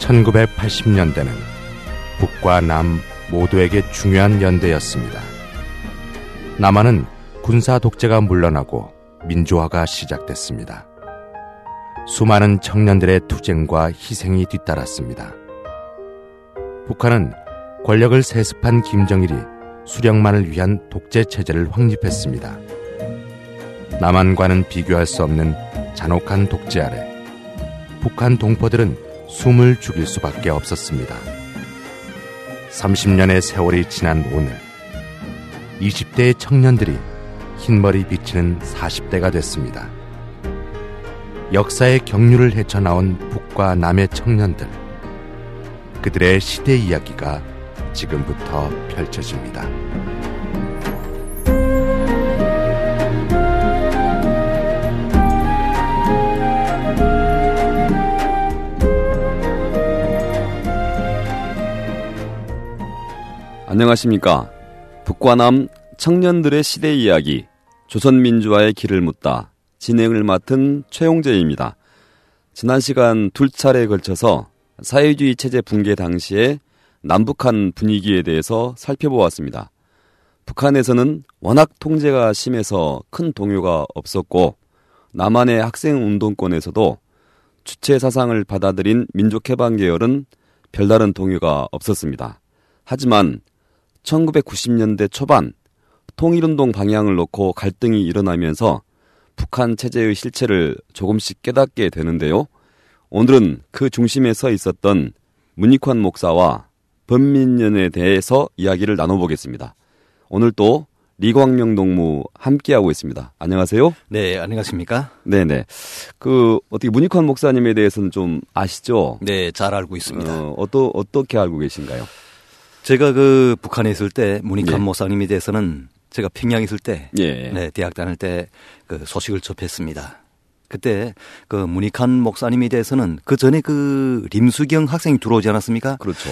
1980년대는 북과 남 모두에게 중요한 연대였습니다. 남한은 군사 독재가 물러나고 민주화가 시작됐습니다. 수많은 청년들의 투쟁과 희생이 뒤따랐습니다. 북한은 권력을 세습한 김정일이 수령만을 위한 독재 체제를 확립했습니다. 남한과는 비교할 수 없는 잔혹한 독재 아래 북한 동포들은 숨을 죽일 수밖에 없었습니다. 30년의 세월이 지난 오늘 20대의 청년들이 흰머리 비치는 40대가 됐습니다. 역사의 경륜을 헤쳐나온 북과 남의 청년들, 그들의 시대 이야기가 지금부터 펼쳐집니다. 안녕하십니까. 북과 남 청년들의 시대 이야기, 조선민주화의 길을 묻다 진행을 맡은 최용재입니다. 지난 시간 두 차례에 걸쳐서 사회주의 체제 붕괴 당시에 남북한 분위기에 대해서 살펴보았습니다. 북한에서는 워낙 통제가 심해서 큰 동요가 없었고, 남한의 학생운동권에서도 주체 사상을 받아들인 민족해방 계열은 별다른 동요가 없었습니다. 하지만 1990년대 초반 통일운동 방향을 놓고 갈등이 일어나면서 북한 체제의 실체를 조금씩 깨닫게 되는데요. 오늘은 그 중심에 서 있었던 문익환 목사와 범민련에 대해서 이야기를 나눠보겠습니다. 오늘 또 리광명 동무 함께하고 있습니다. 안녕하세요. 네, 안녕하십니까? 네네. 어떻게 문익환 목사님에 대해서는 좀 아시죠? 네, 잘 알고 있습니다. 어떻게 알고 계신가요? 제가 북한에 있을 때 문익환 목사님에 대해서는 제가 평양에 있을 때, 네, 대학 다닐 때 그 소식을 접했습니다. 그때 문익환 목사님에 대해서는 그 전에 림수경 학생이 들어오지 않았습니까? 그렇죠.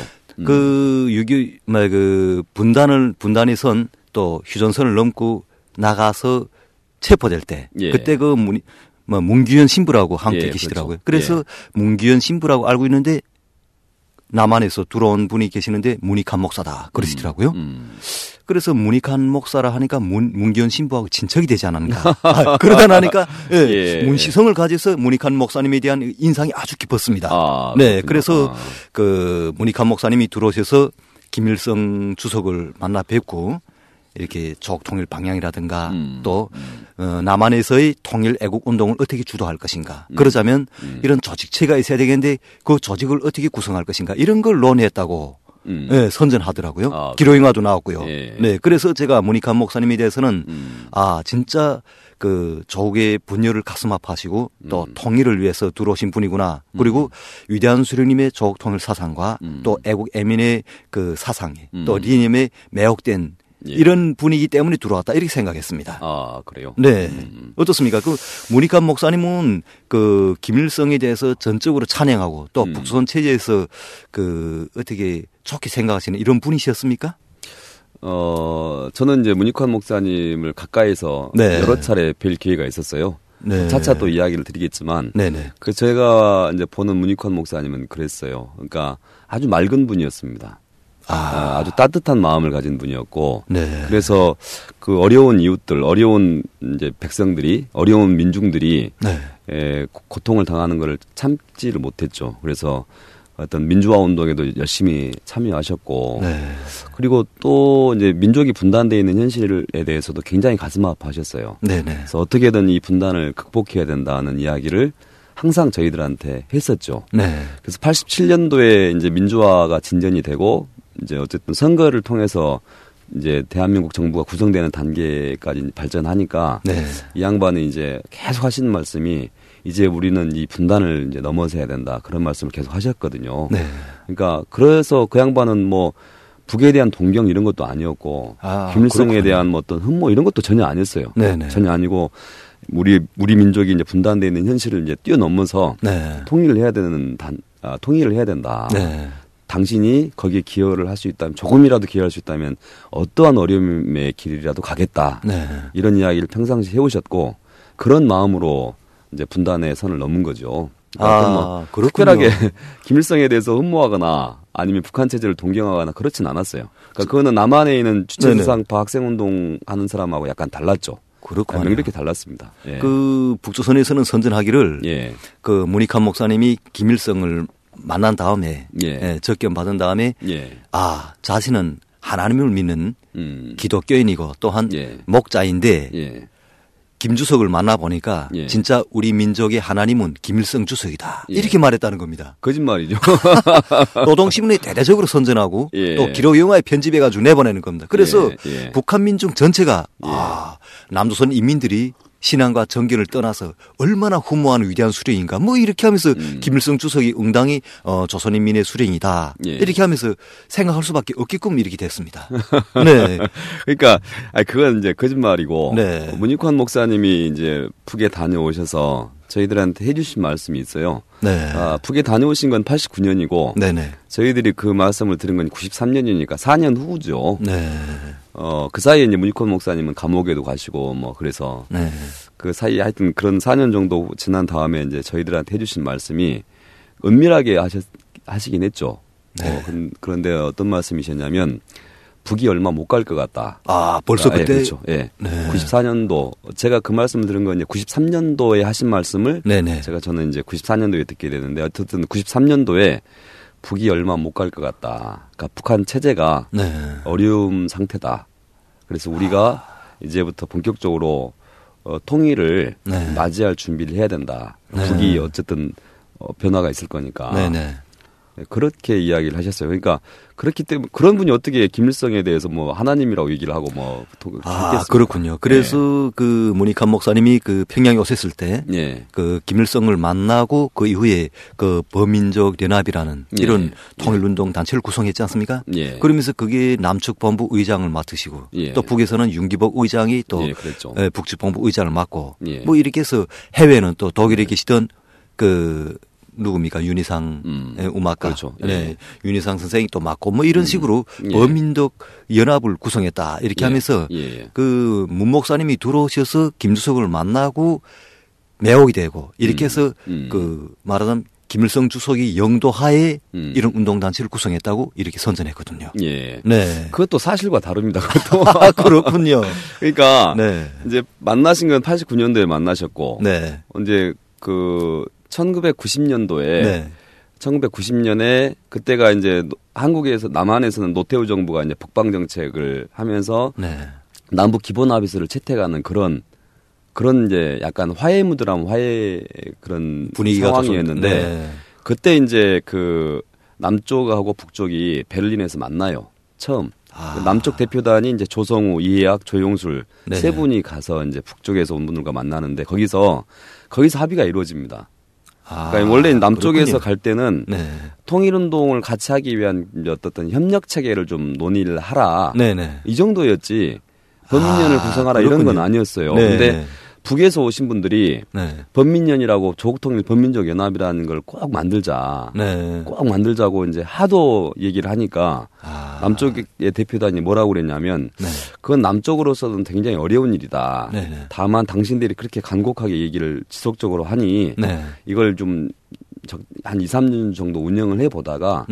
분단이 선 또 휴전선을 넘고 나가서 체포될 때, 그때 문규현 신부라고 함께 계시더라고요. 그래서 문규현 신부라고 알고 있는데 남한에서 들어온 분이 계시는데 문익환 목사다 그러시더라고요. 그래서 문익환 목사라 하니까 문규현 신부하고 친척이 되지 않았는가. 그러다 나니까 문시성을 가져서 문익환 목사님에 대한 인상이 아주 깊었습니다. 네, 그래서 문익환 목사님이 들어오셔서 김일성 주석을 만나 뵙고 이렇게 조국 통일 방향이라든가 또 남한에서의 통일 애국 운동을 어떻게 주도할 것인가. 그러자면 이런 조직체가 있어야 되겠는데 그 조직을 어떻게 구성할 것인가. 이런 걸 논의했다고 선전하더라고요. 기록영화도 나왔고요. 네, 그래서 제가 문익환 목사님에 대해서는 진짜 조국의 분열을 가슴 아파하시고 또 통일을 위해서 들어오신 분이구나. 그리고 위대한 수령님의 조국 통일 사상과 또 애국 애민의 사상에 또 리님의 매혹된 이런 분위기 때문에 들어왔다 이렇게 생각했습니다. 그래요? 네. 어떻습니까? 문익환 목사님은 김일성에 대해서 전적으로 찬양하고 또 북조선 체제에서 어떻게 좋게 생각하시는 이런 분이셨습니까? 저는 이제 문익환 목사님을 가까이서 여러 차례 뵐 기회가 있었어요. 네. 차차 또 이야기를 드리겠지만, 제가 이제 보는 문익환 목사님은 그랬어요. 그러니까 아주 맑은 분이었습니다. 아주 따뜻한 마음을 가진 분이었고, 그래서 어려운 이웃들, 어려운 이제 백성들이, 어려운 민중들이 고통을 당하는 것을 참지를 못했죠. 그래서 어떤 민주화 운동에도 열심히 참여하셨고, 그리고 또 이제 민족이 분단되어 있는 현실에 대해서도 굉장히 가슴 아파하셨어요. 그래서 어떻게든 이 분단을 극복해야 된다는 이야기를 항상 저희들한테 했었죠. 그래서 87년도에 이제 민주화가 진전이 되고, 이제 어쨌든 선거를 통해서 이제 대한민국 정부가 구성되는 단계까지 발전하니까 이 양반은 이제 계속 하시는 말씀이 이제 우리는 이 분단을 이제 넘어서야 된다 그런 말씀을 계속 하셨거든요. 그러니까 그래서 그 양반은 북에 대한 동경 이런 것도 아니었고 김일성에 대한 어떤 흠모 이런 것도 전혀 아니었어요. 전혀 아니고 우리 민족이 이제 분단되어 있는 현실을 이제 뛰어넘어서 통일을 해야 된다. 당신이 거기에 기여를 할 수 있다면 조금이라도 기여할 수 있다면 어떠한 어려움의 길이라도 가겠다. 이런 이야기를 평상시 해오셨고 그런 마음으로 이제 분단의 선을 넘은 거죠. 그러니까 특별하게 김일성에 대해서 흠모하거나 아니면 북한 체제를 동경하거나 그렇진 않았어요. 그러니까 그거는 남한에 있는 주체수상파 학생운동 하는 사람하고 약간 달랐죠. 그렇군요. 명백히 달랐습니다. 예. 그 북조선에서는 선전하기를 그 문익환 목사님이 김일성을 만난 다음에 접견 받은 다음에 자신은 하나님을 믿는 기독교인이고 또한 목자인데 김주석을 만나보니까 진짜 우리 민족의 하나님은 김일성 주석이다. 이렇게 말했다는 겁니다. 거짓말이죠. 노동신문에 대대적으로 선전하고 또 기록영화에 편집해가지고 내보내는 겁니다. 그래서 북한 민중 전체가 남조선 인민들이 신앙과 정견을 떠나서 얼마나 흠모하는 위대한 수령인가 뭐 이렇게 하면서 김일성 주석이 응당히 조선인민의 수령이다 이렇게 하면서 생각할 수밖에 없게끔 이렇게 됐습니다. 네. 그러니까 그건 이제 거짓말이고 문익환 목사님이 이제 북에 다녀오셔서 저희들한테 해주신 말씀이 있어요. 북에 다녀오신 건 89년이고 저희들이 그 말씀을 들은 건 93년이니까 4년 후죠. 그 사이에 이제 문익환 목사님은 감옥에도 가시고 뭐 그래서 그 사이에 하여튼 그런 4년 정도 지난 다음에 이제 저희들한테 해주신 말씀이 은밀하게 하시긴 했죠. 그런데 어떤 말씀이셨냐면 북이 얼마 못 갈 것 같다. 벌써 그때? 그렇죠. 94년도 제가 그 말씀을 들은 건 이제 93년도에 하신 말씀을 저는 이제 94년도에 듣게 되는데 어쨌든 93년도에 북이 얼마 못 갈 것 같다. 그러니까 북한 체제가 어려움 상태다. 그래서 우리가 이제부터 본격적으로 통일을 맞이할 준비를 해야 된다. 북이 어쨌든 변화가 있을 거니까. 그렇게 이야기를 하셨어요. 그러니까 그렇기 때문에 그런 분이 어떻게 김일성에 대해서 뭐 하나님이라고 얘기를 하고 뭐 그렇군요. 그래서 그 문익환 목사님이 그 평양에 오셨을 때 그 김일성을 만나고 그 이후에 그 범민족 연합이라는 이런 통일운동 단체를 구성했지 않습니까? 그러면서 그게 남측 본부 의장을 맡으시고 또 북에서는 윤기복 의장이 또 북측 본부 의장을 맡고 뭐 이렇게 해서 해외는 또 독일에 계시던 그 누굽니까? 윤희상 음악가. 그렇죠. 윤희상 선생이 또 맡고 뭐 이런 식으로 범민족 연합을 구성했다. 이렇게 하면서 그 문 목사님이 들어오셔서 김주석을 만나고 매혹이 되고 이렇게 해서 그 말하자면 김일성 주석이 영도하에 이런 운동단체를 구성했다고 이렇게 선전했거든요. 그것도 사실과 다릅니다. 그것도. 그렇군요. 그러니까 이제 만나신 건 89년도에 만나셨고 이제 그 1990년도에 1990년에 그때가 이제 한국에서 남한에서는 노태우 정부가 이제 북방 정책을 하면서 남북 기본 합의서를 채택하는 그런 이제 약간 화해 무드람 화해 그런 분위기가 상황이었는데 그때 이제 그 남쪽하고 북쪽이 베를린에서 만나요. 처음. 남쪽 대표단이 이제 조성우, 이해학, 조용술 세 분이 가서 이제 북쪽에서 온 분들과 만나는데 거기서 합의가 이루어집니다. 그러니까 원래 남쪽에서 갈 때는 통일운동을 같이 하기 위한 어떤 협력 체계를 좀 논의를 하라. 이 정도였지 범민연을 구성하라 이런 건 아니었어요. 근데 북에서 오신 분들이 범민연이라고 조국통일 범민족 연합이라는 걸 꼭 만들자. 꼭 만들자고 이제 하도 얘기를 하니까 남쪽의 대표단이 뭐라고 그랬냐면 그건 남쪽으로서는 굉장히 어려운 일이다. 다만 당신들이 그렇게 간곡하게 얘기를 지속적으로 하니 이걸 좀 한 2, 3년 정도 운영을 해보다가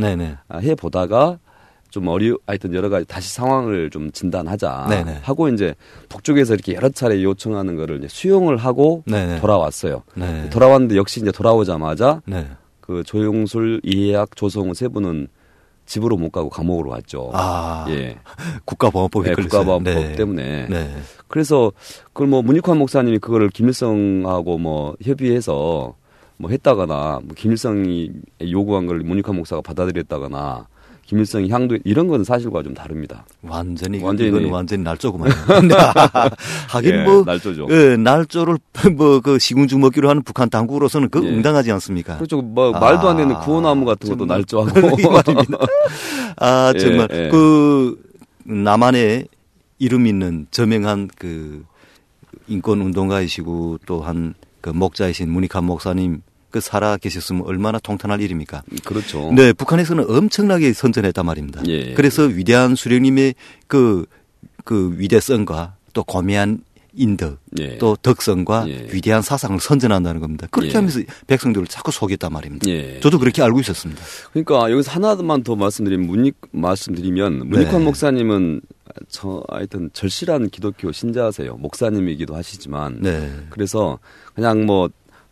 좀 하여튼 여러 가지 다시 상황을 좀 진단하자 하고 이제 북쪽에서 이렇게 여러 차례 요청하는 거를 이제 수용을 하고 돌아왔어요. 돌아왔는데 역시 이제 돌아오자마자 그 조용술, 이해학, 조성우 세 분은 집으로 못 가고 감옥으로 갔죠. 국가보안법이 국가보안법 때문에. 그래서 그걸 뭐 문익환 목사님이 그거를 김일성하고 뭐 협의해서 뭐 했다거나 뭐 김일성이 요구한 걸 문익환 목사가 받아들였다거나 김일성이 향도 이런 건 사실과 좀 다릅니다. 완전히 날조구만. 하긴 날조죠. 날조를 뭐 그 시궁죽 먹기로 하는 북한 당국으로서는 그 응당하지 않습니까? 그렇죠. 뭐 말도 안 되는 구호나무 같은 것도 날조하고 말입니다. 정말 그 남한에 이름 있는 저명한 그 인권 운동가이시고 또한 그 목자이신 문익환 목사님 그 살아 계셨으면 얼마나 통탄할 일입니까? 그렇죠. 북한에서는 엄청나게 선전했단 말입니다. 그래서 위대한 수령님의 그 위대성과 또 고매한 인덕, 예. 또 덕성과 예. 위대한 사상을 선전한다는 겁니다. 그렇게 예. 하면서 백성들을 자꾸 속였단 말입니다. 예. 저도 그렇게 알고 있었습니다. 그러니까 여기서 하나만 더 말씀드리면 문익환 목사님은 하여튼 절실한 기독교 신자세요. 목사님이기도 하시지만 그래서 그냥 뭐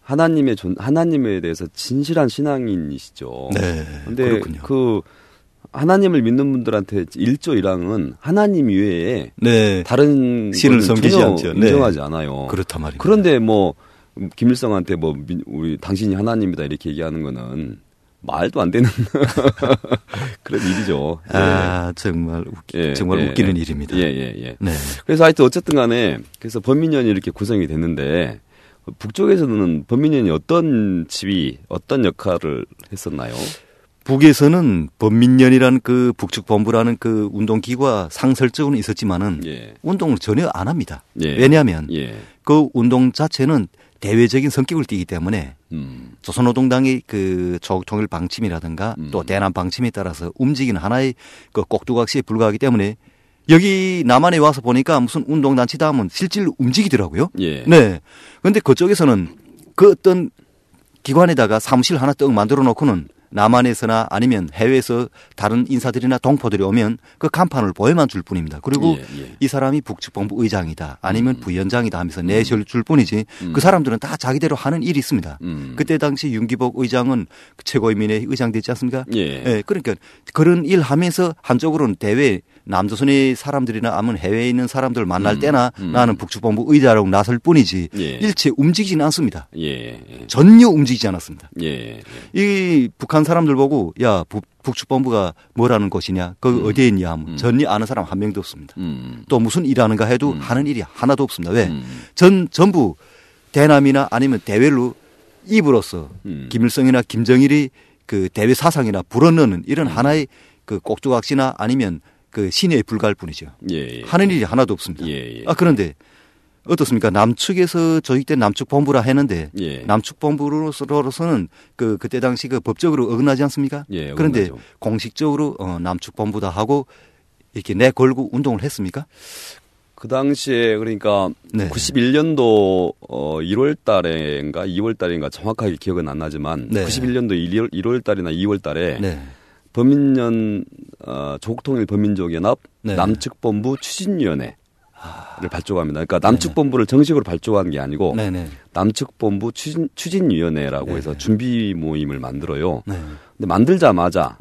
하나님에 대해서 진실한 신앙인이시죠. 근데 그렇군요. 그 하나님을 믿는 분들한테 1조 1항은 하나님 외에 다른 신을 섬기지 않죠. 인정하지 않아요. 그렇단 말입니다. 그런데 뭐 김일성한테 뭐 우리 당신이 하나님이다 이렇게 얘기하는 거는 말도 안 되는 그런 일이죠. 정말 정말 웃기는 일입니다. 네. 그래서 하여튼 어쨌든 간에 그래서 범민련이 이렇게 구성이 됐는데 북쪽에서는 범민련이 어떤 지위, 어떤 역할을 했었나요? 북에서는 범민련이라는 그 북측본부라는 그 운동기구가 상설적으로는 있었지만은 운동을 전혀 안 합니다. 왜냐하면 그 운동 자체는 대외적인 성격을 띠기 때문에 조선노동당의 그 조국통일 방침이라든가 또 대남 방침에 따라서 움직이는 하나의 그 꼭두각시에 불과하기 때문에 여기 남한에 와서 보니까 무슨 운동단체다 하면 실질로 움직이더라고요. 네. 그런데 그쪽에서는 그 어떤 기관에다가 사무실 하나 떡 만들어 놓고는 남한에서나 아니면 해외에서 다른 인사들이나 동포들이 오면 그 간판을 보여만 줄 뿐입니다. 그리고 이 사람이 북측본부 의장이다 아니면 부위원장이다 하면서 내실 줄 뿐이지 그 사람들은 다 자기대로 하는 일이 있습니다. 그때 당시 윤기복 의장은 최고인민회 의장 됐지 않습니까? 그러니까 그런 일 하면서 한쪽으로는 대외 남조선의 사람들이나 아니면 해외에 있는 사람들 만날 때나 나는 북측본부 의장으로 나설 뿐이지 일체 움직이지는 않습니다. 전혀 움직이지 않았습니다. 이 북한 사람들 보고 야 북측본부가 뭐라는 곳이냐 거기 어디에 있냐 하면 전혀 아는 사람 한 명도 없습니다. 또 무슨 일하는가 해도 하는 일이 하나도 없습니다. 왜? 전부 대남이나 아니면 대외로 입으로써 김일성이나 김정일이 그 대외 사상이나 불어넣는 이런 하나의 그 꼭두각시나 아니면 그 신의에 불과할 뿐이죠. 하는 일이 하나도 없습니다. 그런데 어떻습니까? 남측에서 조직된 남측본부라 했는데 남측본부로서는 그때 당시 그 법적으로 어긋나지 않습니까? 그런데 어긋나죠. 공식적으로 남측본부다 하고 이렇게 내걸고 운동을 했습니까? 그 당시에 그러니까 91년도 1월 달인가 2월 달인가 정확하게 기억은 안 나지만 91년도 1월 달이나 2월 달에 범민련 조국통일 범민족연합 남측본부 추진위원회를 발족합니다. 그러니까 남측본부를 정식으로 발족한 게 아니고 남측본부 추진위원회라고 해서 준비 모임을 만들어요. 근데 만들자마자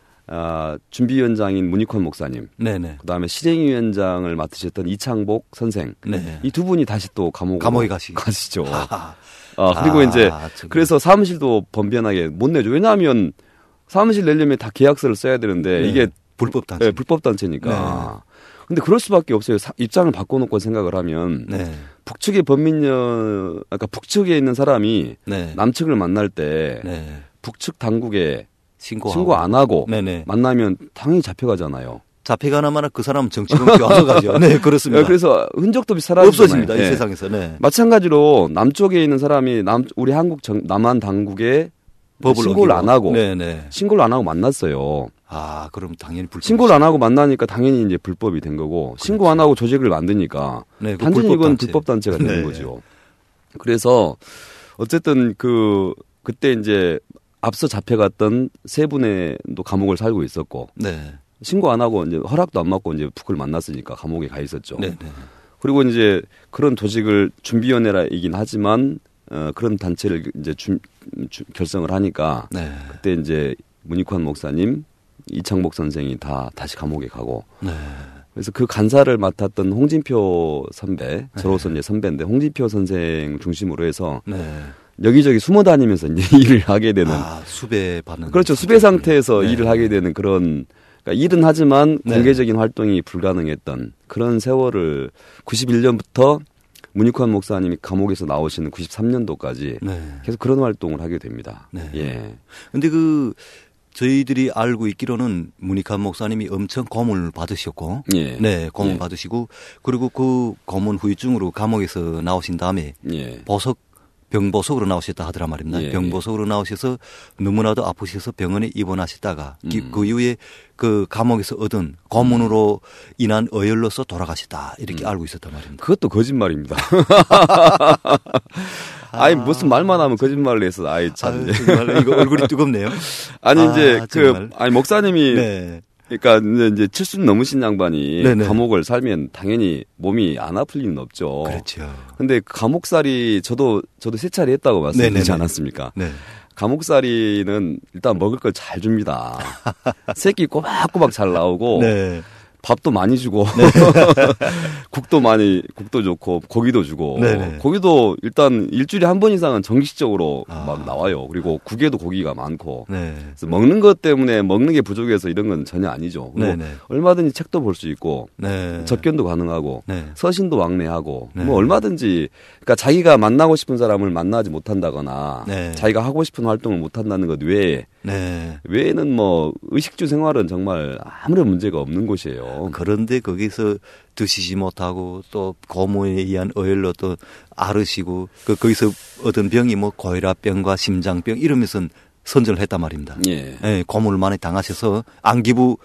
준비위원장인 문익환 목사님, 그다음에 실행위원장을 맡으셨던 이창복 선생, 이 두 분이 다시 또 감옥에 가시죠. 그리고 이제 그래서 사무실도 번변하게 못 내죠. 왜냐하면 사무실 내려면 다 계약서를 써야 되는데 이게 불법단체. 불법단체니까. 근데 그럴 수밖에 없어요. 입장을 바꿔놓고 생각을 하면 북측의 범민련, 그러니까 북측에 있는 사람이 남측을 만날 때 북측 당국에 신고 안 하고 만나면 당연히 잡혀가잖아요. 잡혀가나마나 그 사람은 정치범 교화서 가죠. 그렇습니다. 그래서 흔적도 사라지잖아요. 없어집니다. 이 세상에서. 마찬가지로 남쪽에 있는 사람이 우리 남한 당국에 신고를 안 하고 신고를 안 하고 만났어요. 그럼 당연히 불법. 신고를 안 하고 만나니까 당연히 이제 불법이 된 거고 신고 안 하고 조직을 만드니까 단순히 이건 불법 단체가 되는 거죠. 그래서 어쨌든 그때 이제 앞서 잡혀갔던 세 분의 또 감옥을 살고 있었고 신고 안 하고 이제 허락도 안 받고 이제 북을 만났으니까 감옥에 가 있었죠. 그리고 이제 그런 조직을 준비위원회이긴 하지만 그런 단체를 이제 결성을 하니까 그때 이제 문익환 목사님, 이창복 선생이 다시 감옥에 가고 그래서 그 간사를 맡았던 홍진표 선배, 저로서 이제 선배인데 홍진표 선생 중심으로 해서 여기저기 숨어 다니면서 이제 일을 하게 되는 수배 받는 그렇죠. 수배 상태에서 일을 하게 되는 그런 그러니까 일은 하지만 공개적인 활동이 불가능했던 그런 세월을 91년부터 문익환 목사님이 감옥에서 나오시는 93년도까지 계속 그런 활동을 하게 됩니다. 근데 저희들이 알고 있기로는 문익환 목사님이 엄청 고문을 받으셨고, 고문 받으시고, 그리고 그 고문 후유증으로 감옥에서 나오신 다음에 보석 병보석으로 나오셨다 하더라 말입니다. 예. 병보석으로 나오셔서 너무나도 아프셔서 병원에 입원하셨다가 그 이후에 그 감옥에서 얻은 고문으로 인한 어혈로서 돌아가셨다 이렇게 알고 있었단 말입니다. 그것도 거짓말입니다. 아니 무슨 말만 하면 거짓말을 해서 참. 정말 이거 얼굴이 뜨겁네요. 아니 이제 목사님이 네. 그러니까 이제 70 넘으신 양반이 네네. 감옥을 살면 당연히 몸이 안 아플 리는 없죠. 그렇죠. 근데 감옥살이 저도 세 차례 했다고 말씀드리지 않았습니까? 네. 감옥살이는 일단 먹을 걸 잘 줍니다. 새끼 꼬박꼬박 잘 나오고 네. 밥도 많이 주고 네. 국도 좋고 고기도 주고 네네. 고기도 일단 일주일에 한 번 이상은 정식적으로 막 나와요. 그리고 국에도 고기가 많고 네. 그래서 먹는 것 때문에 먹는 게 부족해서 이런 건 전혀 아니죠. 그리고 얼마든지 책도 볼 수 있고 네. 접견도 가능하고 네. 서신도 왕래하고 네. 뭐 얼마든지 그러니까 자기가 만나고 싶은 사람을 만나지 못한다거나 네. 자기가 하고 싶은 활동을 못한다는 것 외에 네. 외에는 뭐 의식주 생활은 정말 아무런 문제가 없는 곳이에요. 그런데 거기서 드시지 못하고 또 고문에 의한 어혈로 또 앓으시고 거기서 얻은 병이 뭐 고혈압병과 심장병 이러면서 선전을 했단 말입니다. 예. 예, 고문을 많이 당하셔서 안기부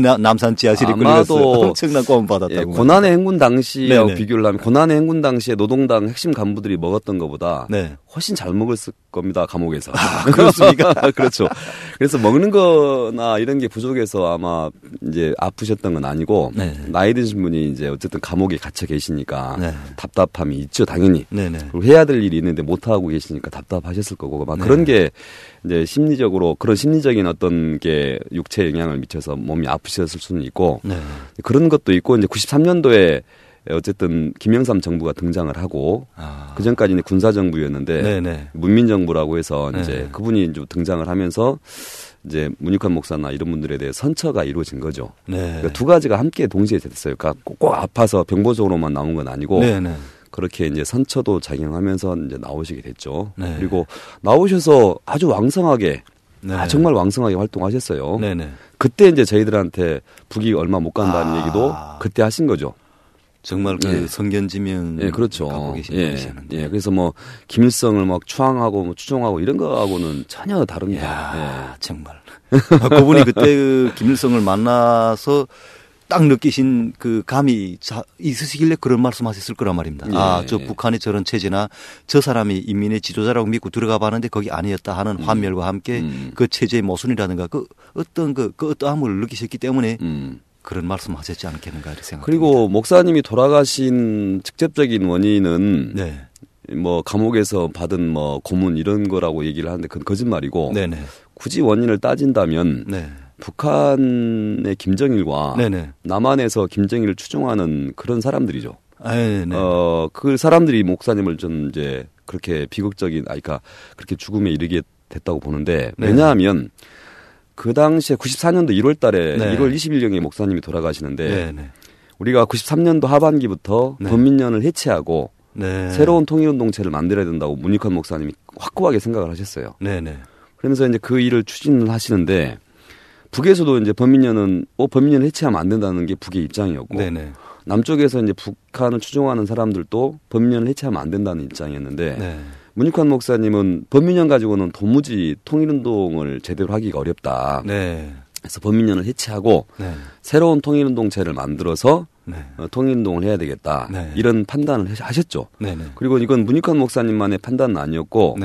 남산 지하실에 끌려서 엄청난 고문 받았다고. 예, 고난의 행군 당시하고 비교를 하면 고난의 행군 당시에 노동당 핵심 간부들이 먹었던 것보다 네. 훨씬 잘 먹었을 겁니다. 감옥에서. 그렇습니까? 그렇죠. 그래서 먹는 거나 이런 게 부족해서 아마 이제 아프셨던 건 아니고 네. 나이 드신 분이 이제 어쨌든 감옥에 갇혀 계시니까 네. 답답함이 있죠. 당연히. 그리고 해야 될 일이 있는데 못 하고 계시니까 답답하셨을 거고 막 그런 게 이제 심리적으로 그런 심리적인 어떤 게 육체에 영향을 미쳐서 몸이 아프셨을 수는 있고 그런 것도 있고 이제 93년도에 어쨌든 김영삼 정부가 등장을 하고 그 전까지는 군사 정부였는데 문민 정부라고 해서 이제 그분이 이제 등장을 하면서 이제 문익환 목사나 이런 분들에 대해 선처가 이루어진 거죠. 그러니까 두 가지가 함께 동시에 됐어요. 그러니까 꼭 아파서 병보적으로만 나온 건 아니고 그렇게 이제 선처도 작용하면서 이제 나오시게 됐죠. 그리고 나오셔서 아주 왕성하게 정말 왕성하게 활동하셨어요. 그때 이제 저희들한테 북이 얼마 못 간다는 얘기도 그때 하신 거죠. 정말 그 성견지명 예, 그렇죠. 갖고 계신 분이시는데. 예, 그래서 뭐 김일성을 막 추앙하고 뭐 추종하고 이런 거하고는 전혀 다릅니다. 이야, 정말. 그분이 그때 그 김일성을 만나서 딱 느끼신 그 감이 있으시길래 그런 말씀하셨을 거란 말입니다. 저 북한의 저런 체제나 저 사람이 인민의 지도자라고 믿고 들어가 봤는데 거기 아니었다 하는 환멸과 함께 그 체제의 모순이라든가 그 어떤 그 어떠함을 느끼셨기 때문에. 그런 말씀하셨지 않겠는가 이렇게 생각합니다. 그리고 목사님이 돌아가신 직접적인 원인은 뭐 감옥에서 받은 뭐 고문 이런 거라고 얘기를 하는데 그건 거짓말이고 굳이 원인을 따진다면 북한의 김정일과 남한에서 김정일을 추종하는 그런 사람들이죠. 그 사람들이 목사님을 좀 이제 그렇게 비극적인 그러니까 그렇게 죽음에 이르게 됐다고 보는데 왜냐하면 그 당시에 94년도 1월 달에 1월 20일경에 목사님이 돌아가시는데 우리가 93년도 하반기부터 범민련을 해체하고 새로운 통일운동체를 만들어야 된다고 문익환 목사님이 확고하게 생각을 하셨어요. 그러면서 이제 그 일을 추진을 하시는데 북에서도 이제 범민련은 범민련을 해체하면 안 된다는 게 북의 입장이었고 남쪽에서 이제 북한을 추종하는 사람들도 범민련을 해체하면 안 된다는 입장이었는데 문익환 목사님은 범민련 가지고는 도무지 통일운동을 제대로 하기가 어렵다. 그래서 범민련을 해체하고 새로운 통일운동체를 만들어서 통일운동을 해야 되겠다. 이런 판단을 하셨죠. 그리고 이건 문익환 목사님만의 판단은 아니었고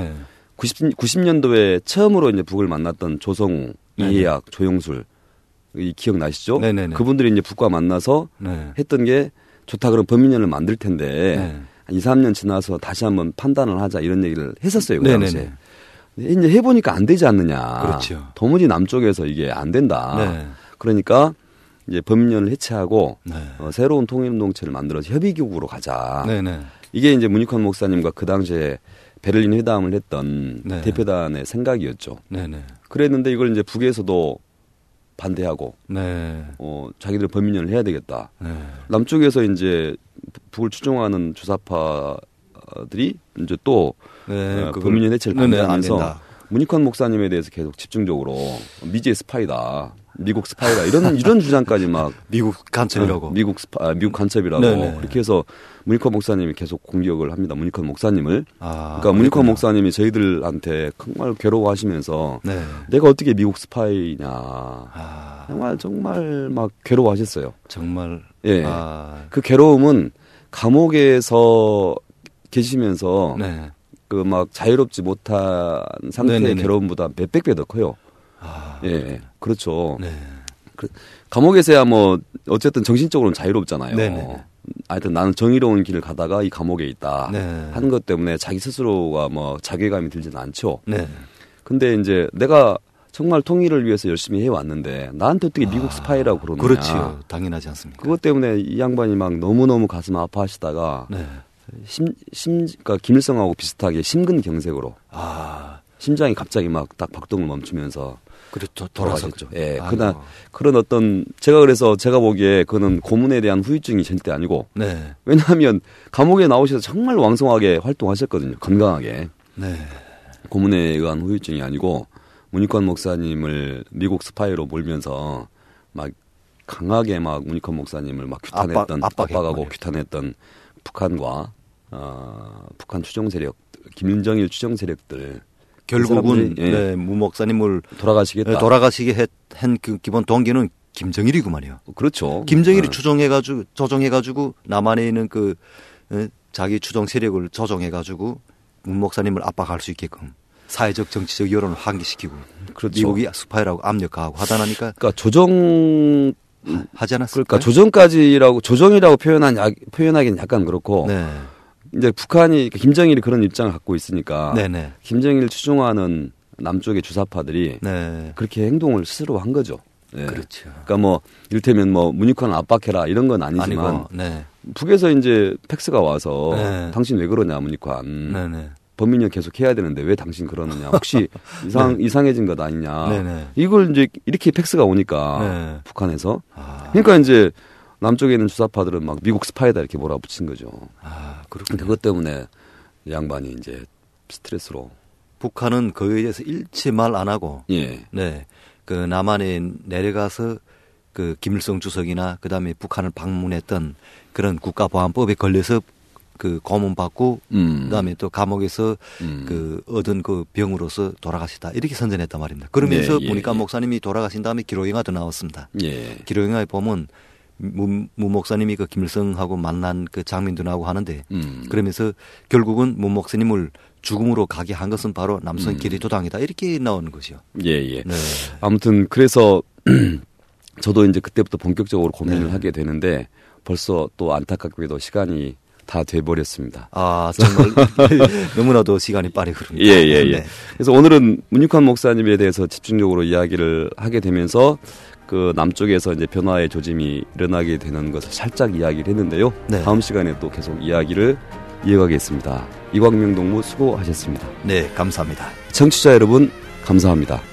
90년도에 처음으로 이제 북을 만났던 조성우, 이해학, 조용술 이 기억나시죠? 그분들이 이제 북과 만나서 했던 게 좋다 그럼 범민련을 만들 텐데 2, 3년 지나서 다시 한번 판단을 하자 이런 얘기를 했었어요. 그 당시에. 이제 해보니까 안 되지 않느냐. 그렇죠. 도무지 남쪽에서 이게 안 된다. 그러니까 이제 범민련을 해체하고 새로운 통일운동체를 만들어서 협의기구로 가자. 이게 이제 문익환 목사님과 그 당시에 베를린 회담을 했던 대표단의 생각이었죠. 그랬는데 이걸 이제 북에서도 반대하고 자기들 범민련을 해야 되겠다. 남쪽에서 이제 북을 추종하는 주사파들이 이제 또 범민련 해체를 반대하면서 문익환 목사님에 대해서 계속 집중적으로 미지의 스파이다. 미국 스파이다 이런 주장까지 막 미국 간첩이라고 미국 간첩이라고 네네. 그렇게 해서 문익환 목사님이 계속 공격을 합니다. 문익환 목사님을. 그러니까 문익환 목사님이 저희들한테 정말 괴로워하시면서 네. 내가 어떻게 미국 스파이냐. 정말 막 괴로워하셨어요. 정말. 예. 그 괴로움은 감옥에서 계시면서 네. 그 막 자유롭지 못한 상태의 네네네. 괴로움보다 몇백 배 더 커요. 예, 그렇죠. 네. 감옥에서야 뭐 어쨌든 정신적으로는 자유롭잖아요. 네네. 하여튼 나는 정의로운 길을 가다가 이 감옥에 있다 네. 하는 것 때문에 자기 스스로가 뭐 자괴감이 들지는 않죠. 네. 근데 이제 내가 정말 통일을 위해서 열심히 해왔는데 나한테 어떻게 미국 스파이라고 그러느냐. 그렇지요. 당연하지 않습니까? 그것 때문에 이 양반이 막 너무너무 가슴 아파하시다가 네. 그러니까 김일성하고 비슷하게 심근경색으로 심장이 갑자기 막 딱 박동을 멈추면서 그렇죠. 돌아가셨죠. 예. 그런 어떤 제가 보기에 그거는 고문에 대한 후유증이 절대 아니고 네. 왜냐하면 감옥에 나오셔서 정말 왕성하게 활동하셨거든요. 건강하게. 네. 고문에 의한 후유증이 아니고 문익환 목사님을 미국 스파이로 몰면서 막 강하게 막 문익환 목사님을 막 규탄했던 압박하고 규탄했던 북한과 북한 추종 세력, 김정일 추종 세력들 결국은 네, 무 목사님을 돌아가시게 한 그 기본 동기는 김정일이구만요. 그렇죠. 김정일이 조정해가지고 남한에 있는 그 자기 추종 세력을 조정해가지고 무 목사님을 압박할 수 있게끔 사회적 정치적 여론을 환기시키고 그렇죠. 미국이 스파이라고 압력하고 하다 나니까 그러니까 조정 하지 않았을까요? 그러니까 조정이라고 표현하기는 약간 그렇고. 네. 이제 북한이 김정일이 그런 입장을 갖고 있으니까 네네. 김정일 추종하는 남쪽의 주사파들이 네. 그렇게 행동을 스스로 한 거죠. 네. 그렇죠. 그러니까 뭐 이를테면 뭐 문익환을 압박해라 이런 건 아니지만 네. 북에서 이제 팩스가 와서 네. 당신 왜 그러냐 문익환 네네. 범민력 계속 해야 되는데 왜 당신 그러느냐 혹시 네. 이상해진 것 아니냐 네네. 이걸 이제 이렇게 팩스가 오니까 네. 북한에서 그러니까 이제 남쪽에 있는 주사파들은 막 미국 스파이다 이렇게 몰아붙인 거죠. 그렇군요. 그것 때문에 이 양반이 이제 스트레스로. 북한은 그에 대해서 일체 말 안 하고, 예. 네, 그 남한에 내려가서 그 김일성 주석이나 그 다음에 북한을 방문했던 그런 국가보안법에 걸려서 그 고문받고, 그 다음에 또 감옥에서 그 얻은 그 병으로서 돌아가시다 이렇게 선전했단 말입니다. 그러면서 네, 문익환 목사님이 돌아가신 다음에 기록영화도 나왔습니다. 예. 기록영화에 보면. 무 목사님이 그 김일성하고 만난 그 장면도 나오고 하는데 그러면서 결국은 무 목사님을 죽음으로 가게 한 것은 바로 남성 기리도당이다 이렇게 나오는 것이요. 예. 네. 아무튼 그래서 저도 이제 그때부터 본격적으로 고민을 네. 하게 되는데 벌써 또 안타깝게도 시간이 다 돼버렸습니다. 정말 너무나도 시간이 빠르게 흐릅니다. 예. 네. 그래서 오늘은 문익환 목사님에 대해서 집중적으로 이야기를 하게 되면서 그 남쪽에서 이제 변화의 조짐이 일어나게 되는 것을 살짝 이야기를 했는데요. 네. 다음 시간에 또 계속 이야기를 이어가겠습니다. 이광명 동무 수고하셨습니다. 네, 감사합니다. 청취자 여러분, 감사합니다.